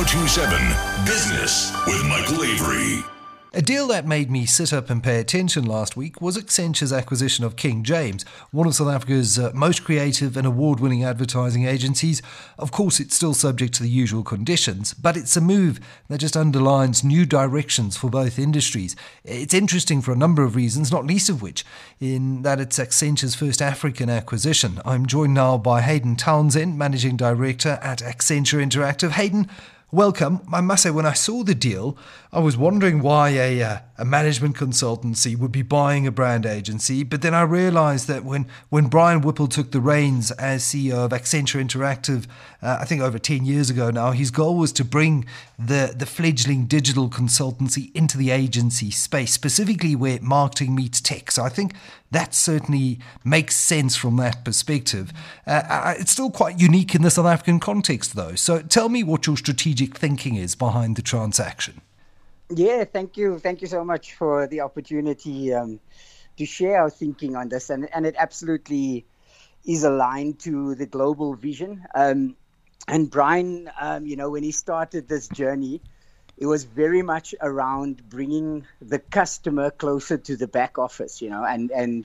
1027 Business with Michael Avery. A deal that made me sit up and pay attention last week was Accenture's acquisition of King James, one of South Africa's most creative and award-winning advertising agencies. Of course, it's still subject to the usual conditions, but it's a move that just underlines new directions for both industries. It's interesting for a number of reasons, not least of which in that it's Accenture's first African acquisition. I'm joined now by Hayden Townsend, Managing Director at Accenture Interactive. Hayden, welcome. I must say, when I saw the deal, I was wondering why a management consultancy would be buying a brand agency, but then I realised that when Brian Whipple took the reins as CEO of Accenture Interactive, I think over 10 years ago now, his goal was to bring the fledgling digital consultancy into the agency space, specifically where marketing meets tech. So I think that certainly makes sense from that perspective. It's still quite unique in the South African context, though. So tell me what your strategic thinking is behind the transaction. Yeah, thank you. Thank you so much for the opportunity to share our thinking on this. And it absolutely is aligned to the global vision. And Brian, when he started this journey, it was very much around bringing the customer closer to the back office, and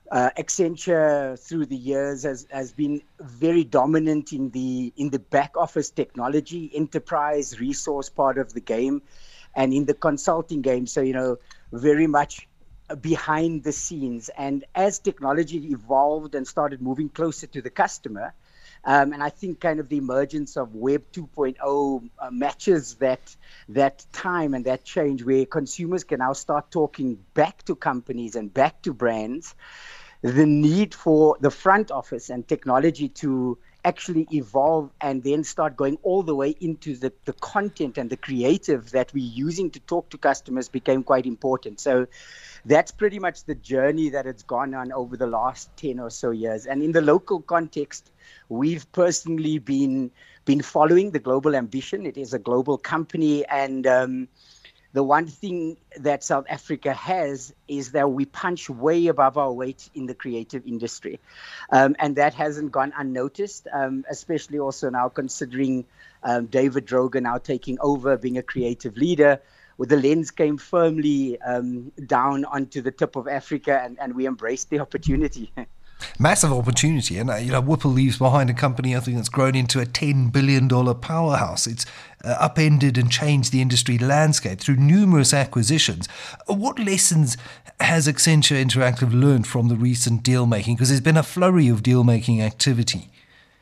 Accenture through the years has been very dominant in the back office technology, enterprise resource part of the game, and in the consulting game. So, very much behind the scenes. And as technology evolved and started moving closer to the customer, and I think kind of the emergence of Web 2.0 matches that time and that change where consumers can now start talking back to companies and back to brands. The need for the front office and technology to actually evolve and then start going all the way into the content and the creative that we're using to talk to customers became quite important. So that's pretty much the journey that it's gone on over the last 10 or so years. And in the local context, we've personally been following the global ambition. It is a global company, and the one thing that South Africa has is that we punch way above our weight in the creative industry. And that hasn't gone unnoticed, especially also now considering David Droga now taking over, being a creative leader, where the lens came firmly down onto the tip of Africa, and we embraced the opportunity. Massive opportunity. And, Whipple leaves behind a company, I think, that's grown into a $10 billion powerhouse. It's upended and changed the industry landscape through numerous acquisitions. What lessons has Accenture Interactive learned from the recent deal-making? Because there's been a flurry of deal-making activity.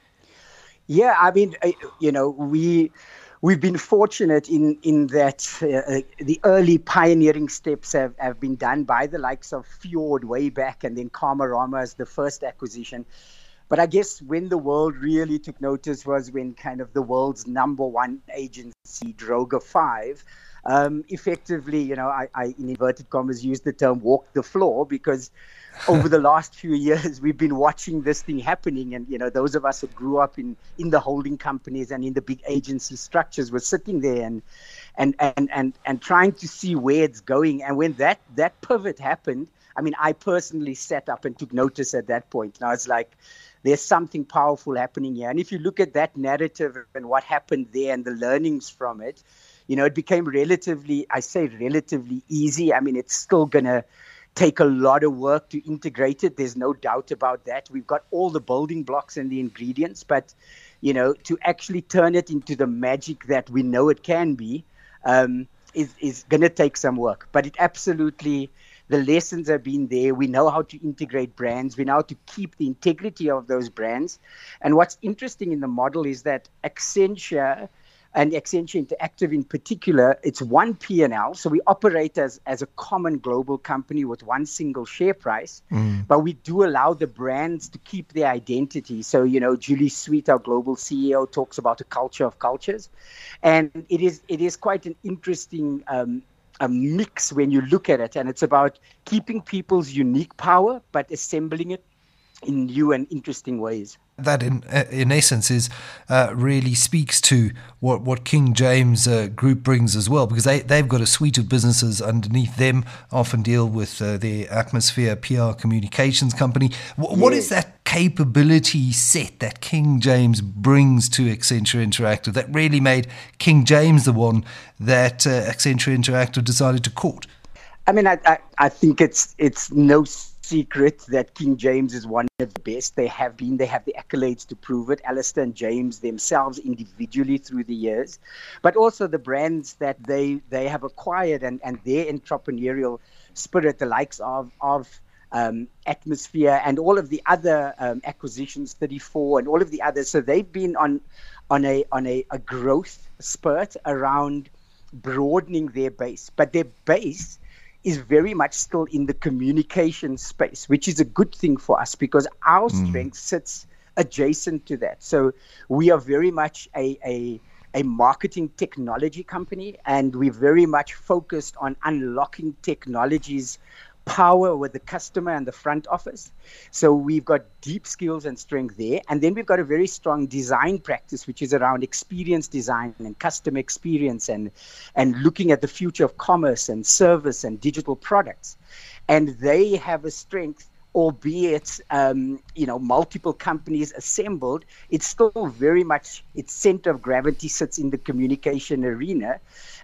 Yeah, I mean, we've been fortunate in that the early pioneering steps have been done by the likes of Fjord way back, and then Karmarama as the first acquisition. But I guess when the world really took notice was when kind of the world's number one agency, Droga 5, effectively, I in inverted commas used the term walk the floor, because over the last few years, we've been watching this thing happening. And, those of us who grew up in the holding companies and in the big agency structures were sitting there and trying to see where it's going. And when that pivot happened, I mean, I personally sat up and took notice at that point. Now it's like, there's something powerful happening here. And if you look at that narrative and what happened there and the learnings from it, it became relatively easy. I mean, it's still going to take a lot of work to integrate it. There's no doubt about that. We've got all the building blocks and the ingredients, but, to actually turn it into the magic that we know it can be is going to take some work. But it absolutely, the lessons have been there. We know how to integrate brands. We know how to keep the integrity of those brands. And what's interesting in the model is that Accenture and Accenture Interactive in particular, it's one P&L. So we operate as a common global company with one single share price, but we do allow the brands to keep their identity. So, Julie Sweet, our global CEO, talks about a culture of cultures. And it is quite an interesting a mix when you look at it, and it's about keeping people's unique power, but assembling it in new and interesting ways. That, in essence, is really speaks to what King James Group brings as well, because they've got a suite of businesses underneath them, often deal with their Atmosphere PR communications company. What is that capability set that King James brings to Accenture Interactive that really made King James the one that Accenture Interactive decided to court? I mean, I think it's no secret that King James is one of the best. They have the accolades to prove it. Alistair and James themselves individually through the years, but also the brands that they have acquired and their entrepreneurial spirit, the likes of Atmosphere and all of the other acquisitions, 34 and all of the others. So they've been on a growth spurt around broadening their base, but their base is very much still in the communication space, which is a good thing for us because our strength sits adjacent to that. So we are very much a marketing technology company, and we're very much focused on unlocking technology's power with the customer and the front office. So we've got deep skills and strength there. And then we've got a very strong design practice, which is around experience design and customer experience and looking at the future of commerce and service and digital products. And they have a strength, albeit, multiple companies assembled, it's still very much, its center of gravity sits in the communication arena.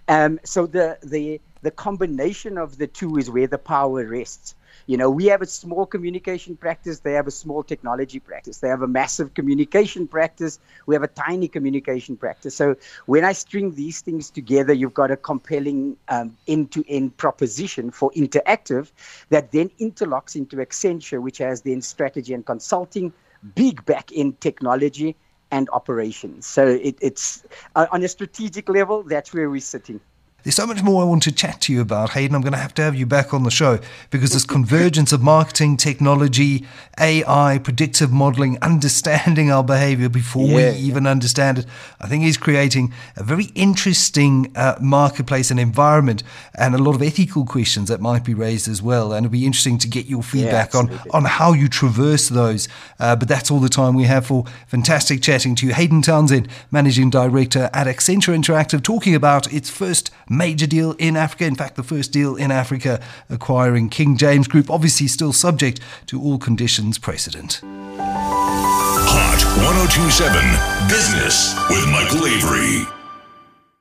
So the combination of the two is where the power rests. We have a small communication practice. They have a small technology practice. They have a massive communication practice. We have a tiny communication practice. So when I string these things together, you've got a compelling end-to-end proposition for Interactive that then interlocks into Accenture, which has then strategy and consulting, big back-end technology, and operations. So it's on a strategic level, that's where we're sitting. There's so much more I want to chat to you about, Hayden. I'm going to have you back on the show because this convergence of marketing, technology, AI, predictive modeling, understanding our behavior before we even understand it, I think is creating a very interesting marketplace and environment and a lot of ethical questions that might be raised as well. And it'll be interesting to get your feedback on how you traverse those. But that's all the time we have for fantastic chatting to you. Hayden Townsend, Managing Director at Accenture Interactive, talking about its first major deal in Africa. In fact, the first deal in Africa acquiring King James Group, obviously still subject to all conditions precedent. Hot 102.7 Business with Michael Avery.